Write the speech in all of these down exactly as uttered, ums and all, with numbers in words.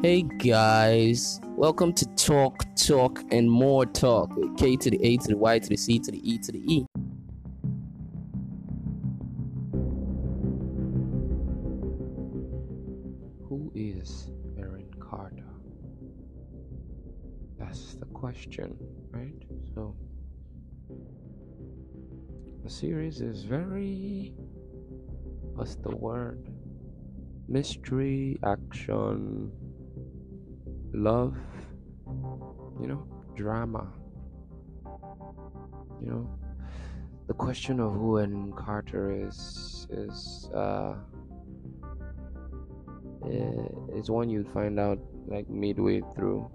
Hey guys, welcome to Talk, Talk, and More Talk. K to the A to the Y to the C to the E to the E. Who is Erin Carter? That's the question, right? So, the series is very, what's the word? Mystery, action, love, you know, drama. You know, the question of who Erin Carter is is uh eh, is one you'd find out like midway through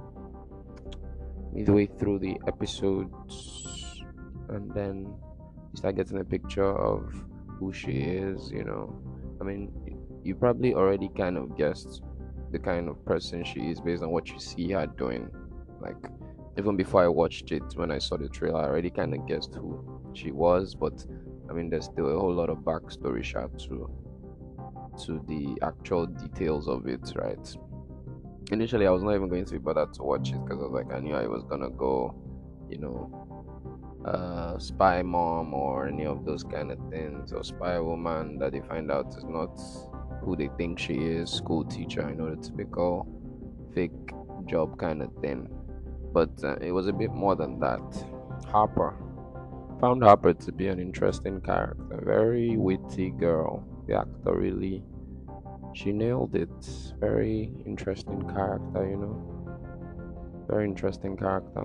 midway through the episodes, and then you start getting a picture of who she is. You know, I mean, you probably already kind of guessed the kind of person she is based on what you see her doing. Like, even before I watched it, when I saw the trailer, I already kind of guessed who she was. But I mean, there's still a whole lot of backstory shot to to the actual details of it, right? Initially, I was not even going to be bothered to watch it because I was like, I knew I was gonna go, you know, uh, spy mom or any of those kind of things, or spy woman that they find out is not who they think she is, school teacher, you know, the typical fake job kind of thing. But uh, it was a bit more than that. Harper found Harper to be an interesting character, very witty girl. The actor really, she nailed it. Very interesting character, you know, very interesting character.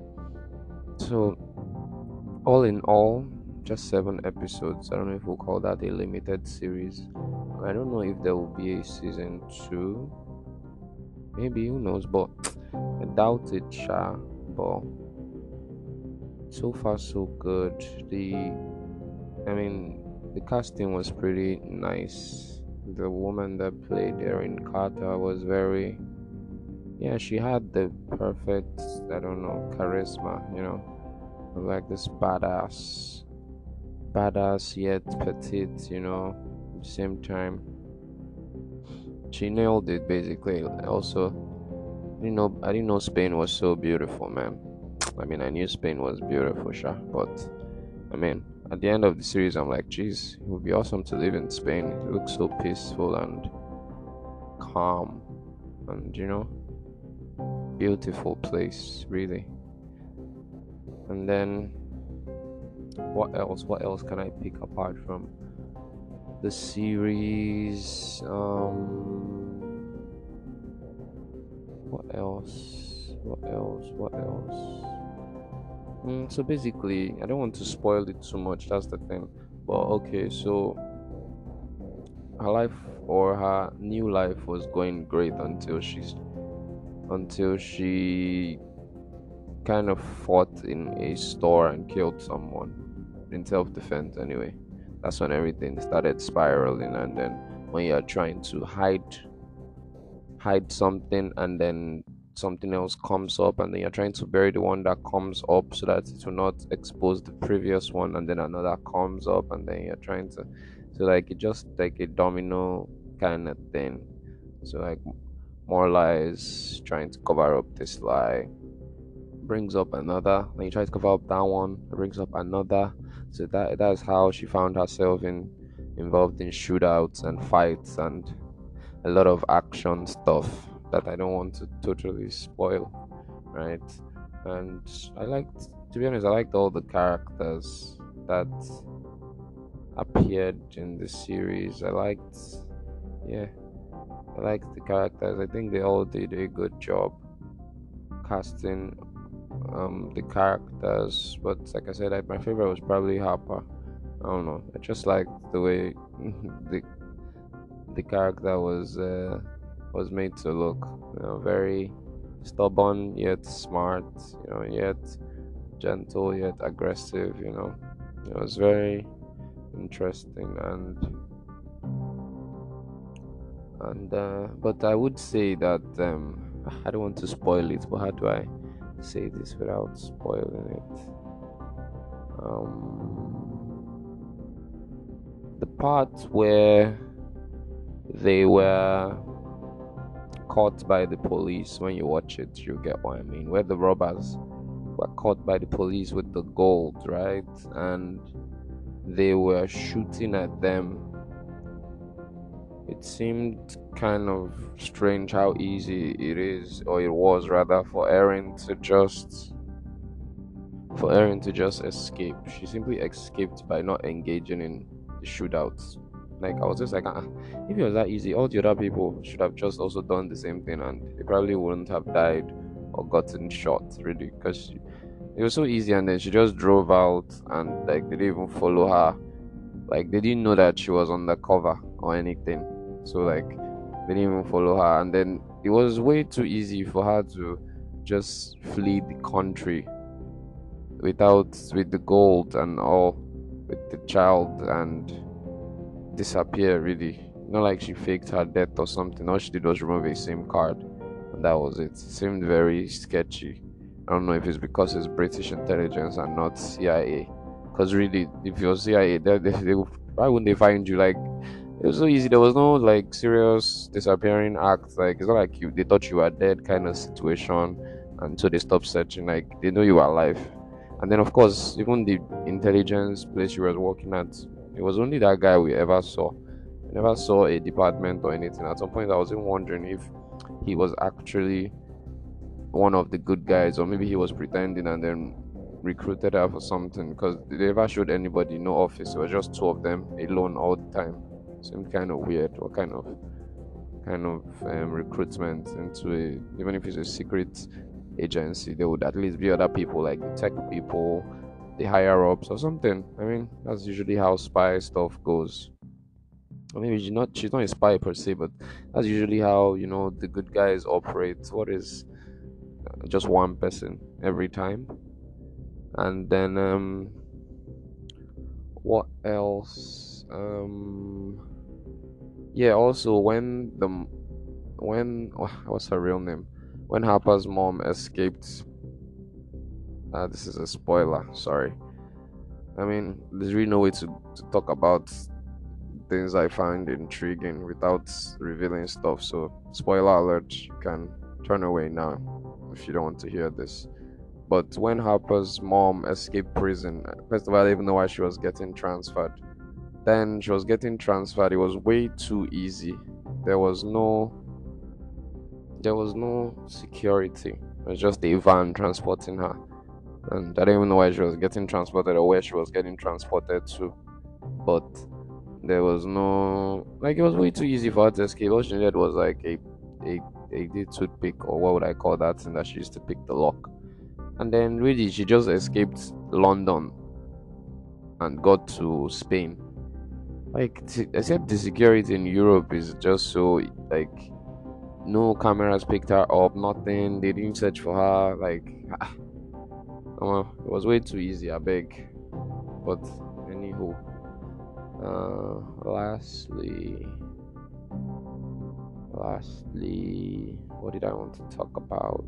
So, all in all, just seven episodes. I don't know if we'll call that a limited series. I don't know if there will be a season two. Maybe, who knows? But I doubt it, Sha. But so far, so good. The, I mean, the casting was pretty nice. The woman that played Erin Carter was very, yeah, she had the perfect, I don't know, charisma, you know, like this badass, badass yet petite, you know, at the same time. She nailed it basically. Also, I didn't know, I didn't know Spain was so beautiful, man. I mean, I knew Spain was beautiful, sure, but I mean, at the end of the series, I'm like, geez, it would be awesome to live in Spain. It looks so peaceful and calm, and you know, beautiful place, really. And then, what else? What else can I pick apart from the series? Um, what else? What else? What else? Mm, so basically, I don't want to spoil it too much. That's the thing. But okay, so her life or her new life was going great until she's until she kind of fought in a store and killed someone in self-defense. Anyway, that's when everything started spiraling. And then when you're trying to hide hide something, and then something else comes up, and then you're trying to bury the one that comes up so that it will not expose the previous one, and then another comes up, and then you're trying to, so like it just like a domino kind of thing. So like more lies, trying to cover up this lie, brings up another, then you try to cover up that one, it brings up another. So that that's how she found herself in involved in shootouts and fights and a lot of action stuff that I don't want to totally spoil, right? And I liked, to be honest, I liked all the characters that appeared in the series. I liked, yeah, I liked the characters. I think they all did a good job casting um, the characters. But like I said, I, my favorite was probably Harper. I don't know. I just liked the way the the character was uh, was made to look, you know, very stubborn yet smart, you know, yet gentle yet aggressive. You know, it was very interesting. And and uh, but I would say that um, I don't want to spoil it. But how do I say this without spoiling it? Um, the part where they were caught by the police. When you watch it, you get what I mean. Where the robbers were caught by the police with the gold, right? And they were shooting at them. It seemed kind of strange how easy it is, or it was rather, for Erin to just for Erin to just escape. She simply escaped by not engaging in the shootouts. Like I was just like, ah, if it was that easy, all the other people should have just also done the same thing, and they probably wouldn't have died or gotten shot, really, because it was so easy. And then she just drove out, and like they didn't even follow her. Like they didn't know that she was undercover or anything, so like they didn't even follow her. And then it was way too easy for her to just flee the country without with the gold and all, with the child, and disappear, really. Not like she faked her death or something. All she did was remove a SIM card, and that was it. It seemed very sketchy. I don't know if it's because it's British intelligence and not C I A. Because really, if you're C I A, they, they, they, why wouldn't they find you? Like, it was so easy. There was no like serious disappearing act. Like, it's not like you they thought you were dead kind of situation, and so they stopped searching. Like, they know you were alive. And then, of course, even the intelligence place you was working at, it was only that guy we ever saw. We never saw a department or anything. At some point, I was even wondering if he was actually one of the good guys, or maybe he was pretending and then recruited her for something, because they never showed anybody, no office. It was just two of them alone all the time. Seemed kind of weird. What kind of kind of um, recruitment into a, even if it's a secret agency, there would at least be other people, like the tech people, the higher ups or something. I mean, that's usually how spy stuff goes. Or maybe she's not she's not a spy per se, but that's usually how, you know, the good guys operate. What is uh, just one person every time. And then um what else? Um yeah, also when the when what's her real name? When Harper's mom escaped. Uh, this is a spoiler, sorry. I mean, there's really no way to, to talk about things I find intriguing without revealing stuff. So, spoiler alert, you can turn away now if you don't want to hear this. But when Harper's mom escaped prison, first of all, I didn't even know why she was getting transferred. Then she was getting transferred. It was way too easy. There was no, there was no security. It was just a van transporting her, and I don't even know why she was getting transported or where she was getting transported to. But there was no, like, it was way too easy for her to escape. All she needed was like a a a toothpick, or what would I call that thing that she used to pick the lock. And then really she just escaped London and got to Spain. Like, t- except the security in Europe is just so, like, no cameras picked her up, nothing. They didn't search for her. Like, uh, it was way too easy, I beg. But anywho, uh, lastly, lastly, what did I want to talk about?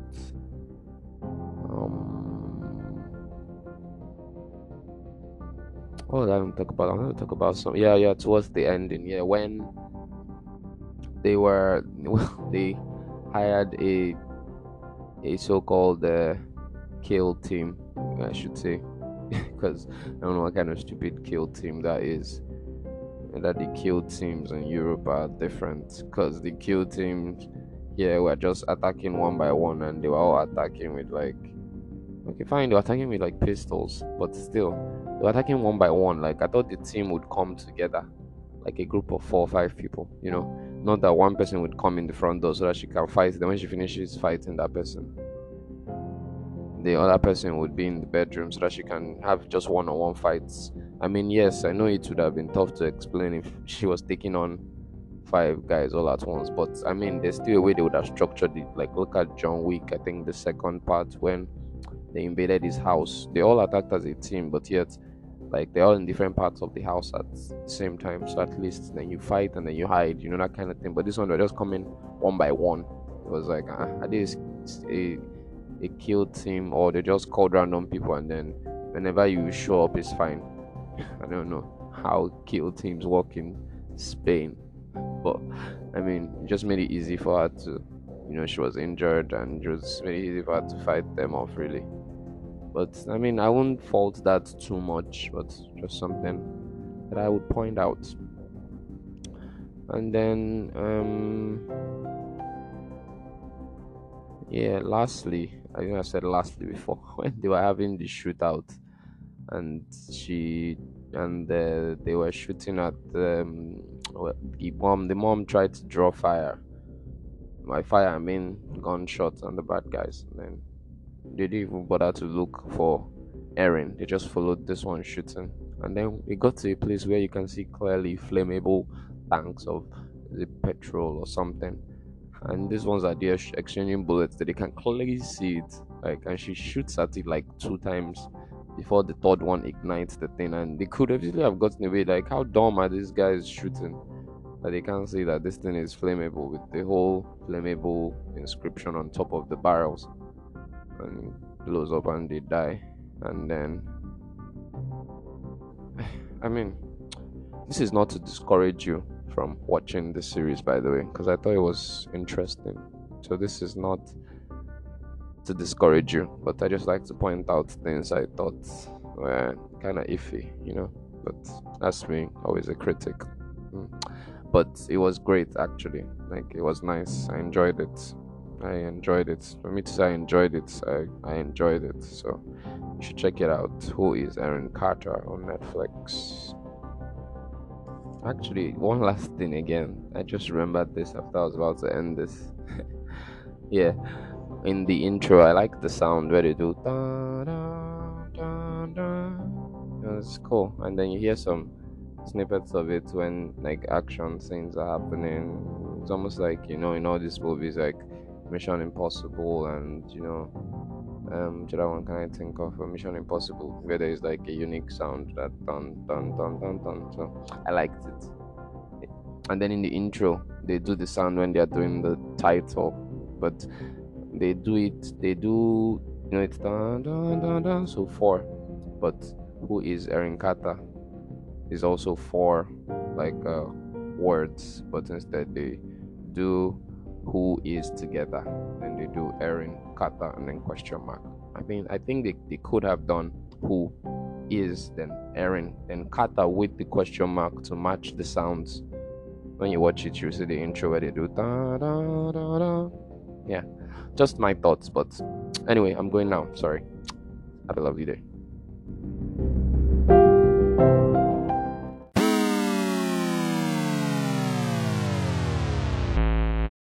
Um, what did I want to talk about? I'm going to talk about some. Yeah, yeah. Towards the ending, yeah, when they were, well, they hired a a so-called uh, kill team, I should say, because I don't know what kind of stupid kill team that is. And that the kill teams in Europe are different, because the kill teams here were just attacking one by one, and they were all attacking with like, okay, fine, they were attacking with like pistols, but still, they were attacking one by one. Like, I thought the team would come together, like a group of four or five people, you know, not that one person would come in the front door so that she can fight. Then when she finishes fighting that person, the other person would be in the bedroom so that she can have just one-on-one fights. I mean, yes, I know it would have been tough to explain if she was taking on five guys all at once, but I mean, there's still a way they would have structured it. Like, look at John Wick, I think the second part, when they invaded his house. They all attacked as a team, but yet, like, they're all in different parts of the house at the same time. So at least then you fight and then you hide, you know, that kind of thing. But this one, they're just coming one by one. It was like, uh, are this a a kill team, or they just called random people and then whenever you show up, it's fine? I don't know how kill teams work in Spain, but I mean, it just made it easy for her to you know, she was injured and it was very easy for her to fight them off, really. But I mean, I wouldn't fault that too much, but just something that I would point out. And then, um, yeah, lastly, I think I said lastly before, when they were having the shootout, and she and uh, they were shooting at um, well, the mom. The mom tried to draw fire. By fire, I mean gunshots on the bad guys. And then they didn't even bother to look for Erin. They just followed this one shooting. And then we got to a place where you can see clearly flammable tanks of the petrol or something. And these ones are there sh- exchanging bullets that they can clearly see it. Like, and she shoots at it like two times before the third one ignites the thing. And they could have easily have gotten away. Like, how dumb are these guys shooting that they can't see that this thing is flammable with the whole flammable inscription on top of the barrels? And it blows up and they die. And then, I mean, this is not to discourage you from watching this series, by the way, because I thought it was interesting. So this is not to discourage you, but I just like to point out things I thought were kind of iffy, you know. But that's me, always a critic. Mm. But it was great, actually. Like, it was nice. I enjoyed it. I enjoyed it. For me to say I enjoyed it, I, I enjoyed it. So you should check it out. Who is Aaron Carter on Netflix? Actually, one last thing again. I just remembered this after I was about to end this. Yeah, in the intro, I like the sound where they do da da da da. It's cool, and then you hear some snippets of it when like action scenes are happening. It's almost like, you know, in all these movies like Mission Impossible and, you know, um, which other one can I think of? Uh, Mission Impossible, where there is like a unique sound that dun dun dun dun dun. So I liked it. And then in the intro, they do the sound when they are doing the title, but they do it. They do, you know, it's dun dun dun dun. So four, but who is Erin Carter is also four, like uh, words, but instead they do who is together, then they do Erin Carter and then question mark. I mean, I think they, they could have done who is, then Erin, then Carter with the question mark to match the sounds. When you watch it, you see the intro where they do da da da da. Yeah, just my thoughts, but anyway, I'm going now. Sorry. Have a lovely day.